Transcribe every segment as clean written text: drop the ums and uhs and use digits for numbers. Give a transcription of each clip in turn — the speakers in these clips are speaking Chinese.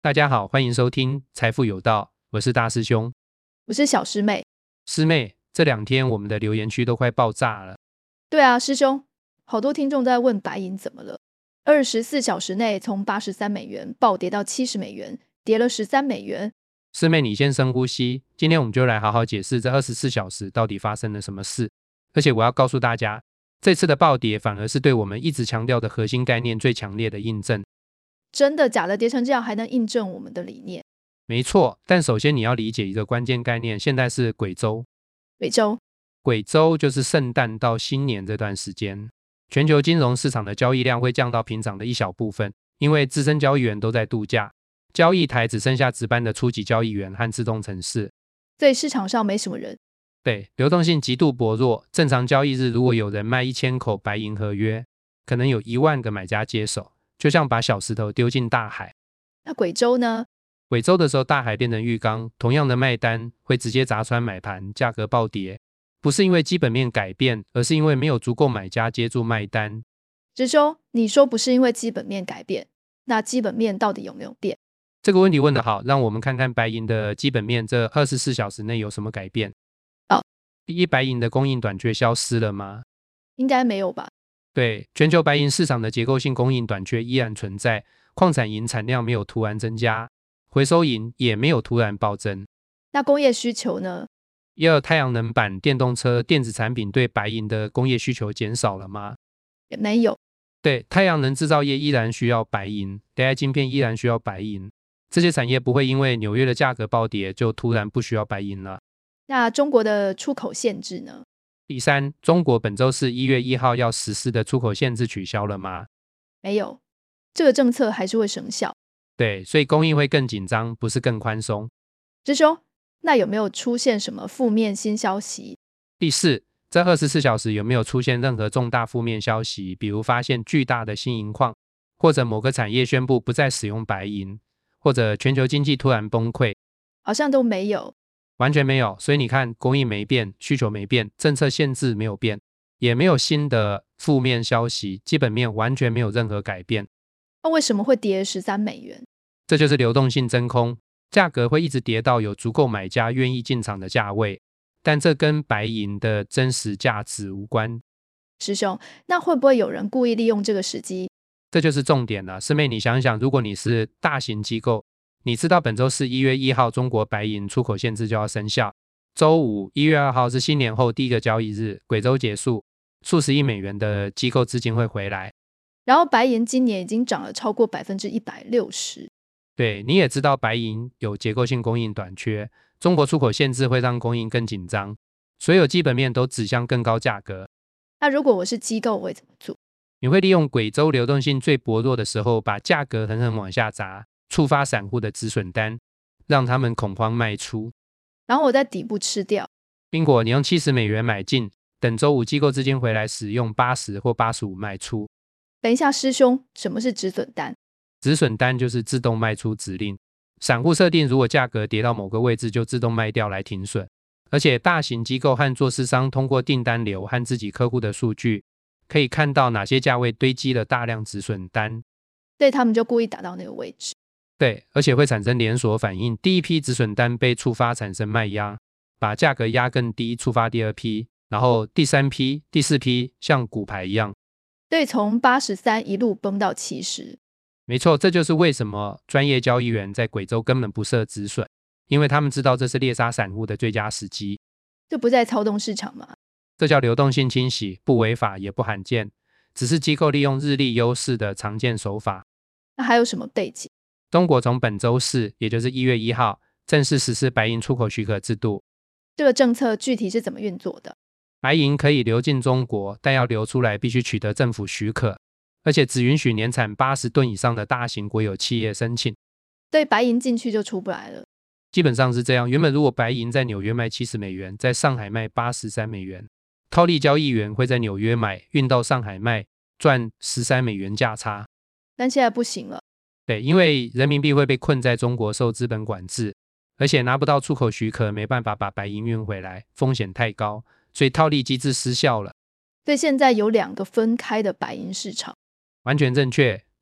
大家好，欢迎收听财富有道，我是大师兄。 我是小师妹。 师妹，这2天我们的留言区都快爆炸了。 对啊，师兄，好多听众都在问白银怎么了，24小时内从83美元暴跌到70美元，跌了13美元。 师妹，你先深呼吸，今天我们就来好好解释这24小时到底发生了什么事。而且我要告诉大家，这次的暴跌反而是对我们一直强调的核心概念最强烈的印证。 真的假的？跌成这样还能印证我们的理念？ 没错，但首先你要理解一个关键概念，现在是鬼周。鬼周就是圣诞到新年这段时间，全球金融市场的交易量会降到平常的一小部分，因为资深交易员都在度假，交易台只剩下值班的初级交易员和自动程式， 所以市场上没什么人。 对，流动性极度薄弱。正常交易日如果有人卖1000口白银合约，可能有1万个买家接手，就像把小石头丢进大海。 那鬼周呢？ 鬼周的时候，大海变成浴缸，同样的卖单会直接砸穿买盘，价格暴跌。不是因为基本面改变，而是因为没有足够买家接住卖单。 师兄，你说不是因为基本面改变，那基本面到底有没有变？ 这个问题问得好，让我们看看白银的基本面这24小时内有什么改变。第一，白银的供应短缺消失了吗？ 应该没有吧。 对，全球白银市场的结构性供应短缺依然存在，矿产银产量没有突然增加，回收银也没有突然暴增。 那工业需求呢？ 太阳能板、电动车、电子产品对白银的工业需求减少了吗？ 也没有。 对，太阳能制造业依然需要白银， AI 晶片依然需要白银，这些产业不会因为纽约的价格暴跌就突然不需要白银了。 那中国的出口限制呢？ 第三，中国本周四1月1号要实施的出口限制取消了吗？ 没有，这个政策还是会生效。 对，所以供应会更紧张，不是更宽松。 师兄，那有没有出现什么负面新消息？ 第四，这24小时有没有出现任何重大负面消息，比如发现巨大的新银矿，或者某个产业宣布不再使用白银，或者全球经济突然崩溃？ 好像都没有。 完全没有。所以你看，供应没变，需求没变，政策限制没有变，也没有新的负面消息，基本面完全没有任何改变。 那为什么会跌13美元？ 这就是流动性真空，价格会一直跌到有足够买家愿意进场的价位，但这跟白银的真实价值无关。 师兄，那会不会有人故意利用这个时机？ 这就是重点了。师妹，你想想，如果你是大型机构，你知道本周四1月1号中国白银出口限制就要生效，周五1月2号是新年后第一个交易日，鬼周结束，数十亿美元的机构资金会回来。 然后白银今年已经涨了超过160%。 对，你也知道白银有结构性供应短缺，中国出口限制会让供应更紧张，所有基本面都指向更高价格。 那如果我是机构，我会怎么做？ 你会利用鬼周流动性最薄弱的时候，把价格狠狠往下砸，触发散户的止损单，让他们恐慌卖出， 然后我在底部吃掉。 宾果，你用70美元买进，等周五机构资金回来时用80或85卖出。 等一下，师兄，什么是止损单？ 止损单就是自动卖出指令，散户设定如果价格跌到某个位置就自动卖掉来停损，而且大型机构和做市商通过订单流和自己客户的数据，可以看到哪些价位堆积了大量止损单， 对，他们就故意打到那个位置。 对，而且会产生连锁反应，第一批止损单被触发产生卖压，把价格压更低，触发第二批，然后第3批、第4批像骨牌一样。 对，从83一路崩到70。 没错，这就是为什么专业交易员在鬼周根本不设止损，因为他们知道这是猎杀散户的最佳时机。 这不在操纵市场吗？ 这叫流动性清洗，不违法也不罕见，只是机构利用日历优势的常见手法。 那还有什么背景？ 中国从本周四，也就是1月1号正式实施白银出口许可制度。 这个政策具体是怎么运作的？ 白银可以流进中国，但要流出来必须取得政府许可，而且只允许年产80吨以上的大型国有企业申请。 对，白银进去就出不来了。 基本上是这样。原本如果白银在纽约卖70美元，在上海卖83美元，套利交易员会在纽约买，运到上海卖，赚13美元价差。 但现在不行了。 对，因为人民币会被困在中国受资本管制，而且拿不到出口许可，没办法把白银运回来，风险太高，所以套利机制失效了。 所以现在有2个分开的白银市场。 完全正确，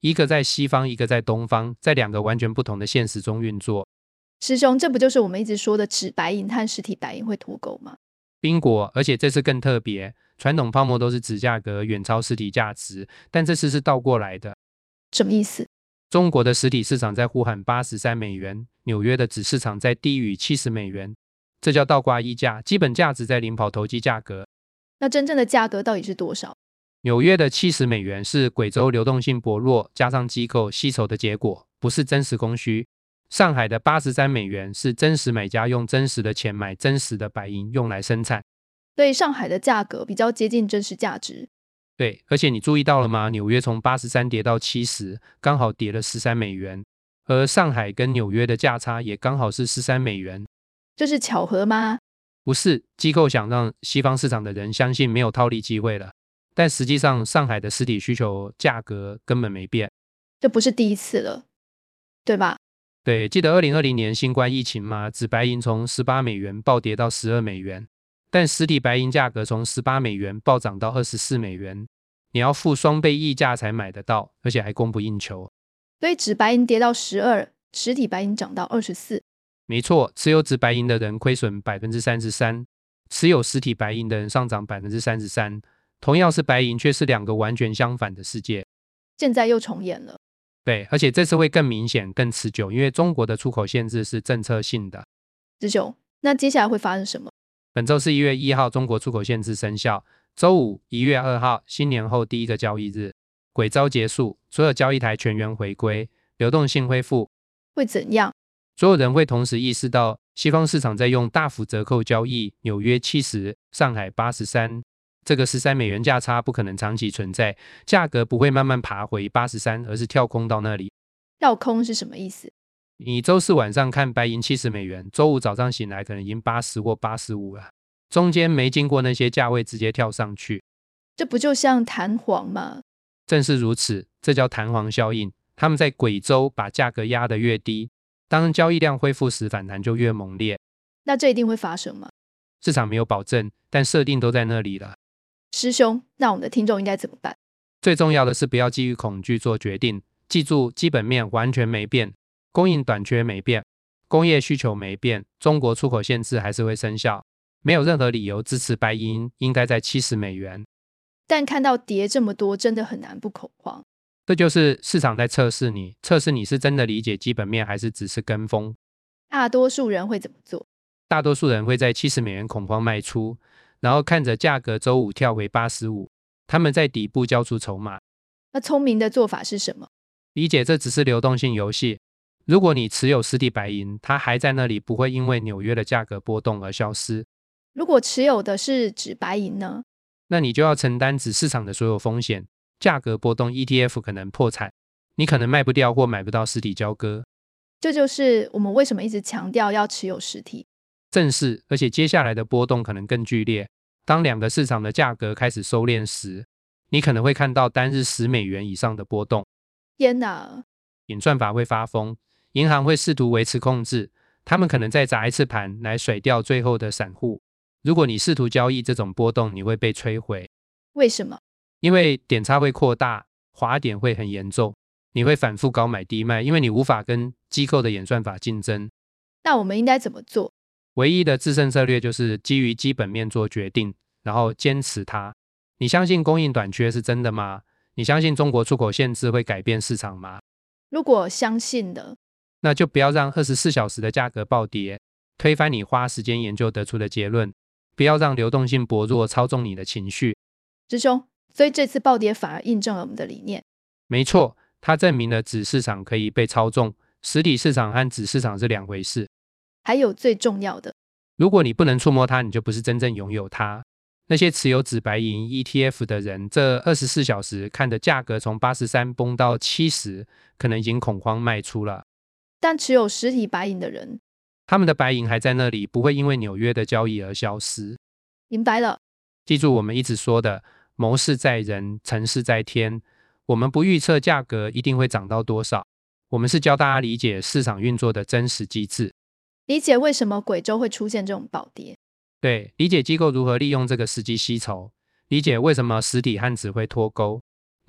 一个在西方，一个在东方，在两个完全不同的现实中运作。 师兄，这不就是我们一直说的纸白银和实体白银会脱钩吗？ 宾果，而且这次更特别，传统泡沫都是纸价格远超实体价值，但这次是倒过来的。 什么意思？ 中国的实体市场在呼喊83美元，纽约的纸市场在低于70美元，这叫倒挂溢价，基本价值在领跑投机价格。 那真正的价格到底是多少？ 纽约的70美元是贵州流动性薄弱加上机构吸筹的结果，不是真实供需。上海的83美元是真实买家用真实的钱买真实的白银用来生产， 所以上海的价格比较接近真实价值。 对，而且你注意到了吗？纽约从83跌到70，刚好跌了13美元，而上海跟纽约的价差也刚好是13美元。 这是巧合吗？ 不是，机构想让西方市场的人相信没有套利机会了，但实际上上海的实体需求价格根本没变。 这不是第一次了，对吧？ 对，记得2020年新冠疫情吗？纸白银从18美元暴跌到12美元，但实体白银价格从18美元暴涨到24美元，你要付双倍溢价才买得到，而且还供不应求。 所以纸白银跌到12，实体白银涨到24。 没错，持有纸白银的人亏损 33%， 持有实体白银的人上涨 33%， 同样是白银，却是两个完全相反的世界。 现在又重演了。 对，而且这次会更明显、更持久，因为中国的出口限制是政策性的。 师兄，那接下来会发生什么？ 本周是1月1号，中国出口限制生效。周五1月2号，新年后第一个交易日，鬼招结束，所有交易台全员回归，流动性恢复。 会怎样？ 所有人会同时意识到，西方市场在用大幅折扣交易，纽约70，上海83。这个13美元价差不可能长期存在，价格不会慢慢爬回83，而是跳空到那里。 跳空是什么意思？ 你周四晚上看白银70美元，周五早上醒来可能已经80或85了，中间没经过那些价位直接跳上去。 这不就像弹簧吗？ 正是如此，这叫弹簧效应。他们在鬼州把价格压得越低，当交易量恢复时反弹就越猛烈。 那这一定会发生吗？ 市场没有保证，但设定都在那里了。 师兄，那我们的听众应该怎么办？ 最重要的是不要基于恐惧做决定，记住基本面完全没变，供应短缺没变，工业需求没变，中国出口限制还是会生效，没有任何理由支持白银应该在70美元。 但看到跌这么多，真的很难不恐慌。 这就是市场在测试你，测试你是真的理解基本面还是只是跟风。 大多数人会怎么做？ 大多数人会在70美元恐慌卖出，然后看着价格周五跳回85，他们在底部交出筹码。 那聪明的做法是什么？ 理解这只是流动性游戏。如果你持有实体白银，它还在那里，不会因为纽约的价格波动而消失。 如果持有的是纸白银呢？ 那你就要承担纸市场的所有风险，价格波动 ETF 可能破产，你可能卖不掉或买不到实体交割。 这就是我们为什么一直强调要持有实体。 正是，而且接下来的波动可能更剧烈。当两个市场的价格开始收敛时，你可能会看到单日10美元以上的波动。 天哪！ 演算法会发疯，银行会试图维持控制，他们可能再砸一次盘来甩掉最后的散户。如果你试图交易这种波动，你会被摧毁。 为什么？ 因为点差会扩大，滑点会很严重，你会反复高买低卖，因为你无法跟机构的演算法竞争。 那我们应该怎么做？ 唯一的制胜策略就是基于基本面做决定，然后坚持它。你相信供应短缺是真的吗？你相信中国出口限制会改变市场吗？ 如果相信的， 那就不要让24小时的价格暴跌推翻你花时间研究得出的结论，不要让流动性薄弱操纵你的情绪。 师兄，所以这次暴跌反而印证了我们的理念。 没错，它证明了纸市场可以被操纵，实体市场和纸市场是两回事。 还有最重要的， 如果你不能触摸它，你就不是真正拥有它。那些持有纸白银 ETF 的人，这24小时看的价格从83崩到70，可能已经恐慌卖出了。 但持有实体白银的人， 他们的白银还在那里，不会因为纽约的交易而消失。 明白了。 记住我们一直说的，谋事在人，成事在天。我们不预测价格一定会涨到多少，我们是教大家理解市场运作的真实机制， 理解为什么贵州会出现这种暴跌。 对，理解机构如何利用这个时机吸筹，理解为什么实体和纸会脱钩，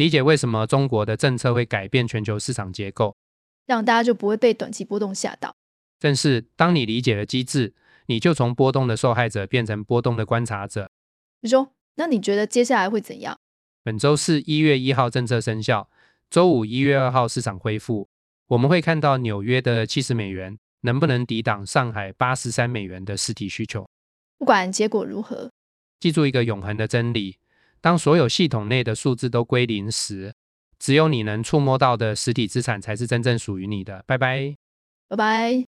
理解为什么中国的政策会改变全球市场结构， 让大家就不会被短期波动吓到。 正是当你理解了机制，你就从波动的受害者变成波动的观察者。 师兄，那你觉得接下来会怎样？ 本周四1月1号政策生效，周五1月2号市场恢复，我们会看到纽约的70美元能不能抵挡上海83美元的实体需求。 不管结果如何， 记住一个永恒的真理，当所有系统内的数字都归零时，只有你能触摸到的实体资产才是真正属于你的。拜拜。 拜拜。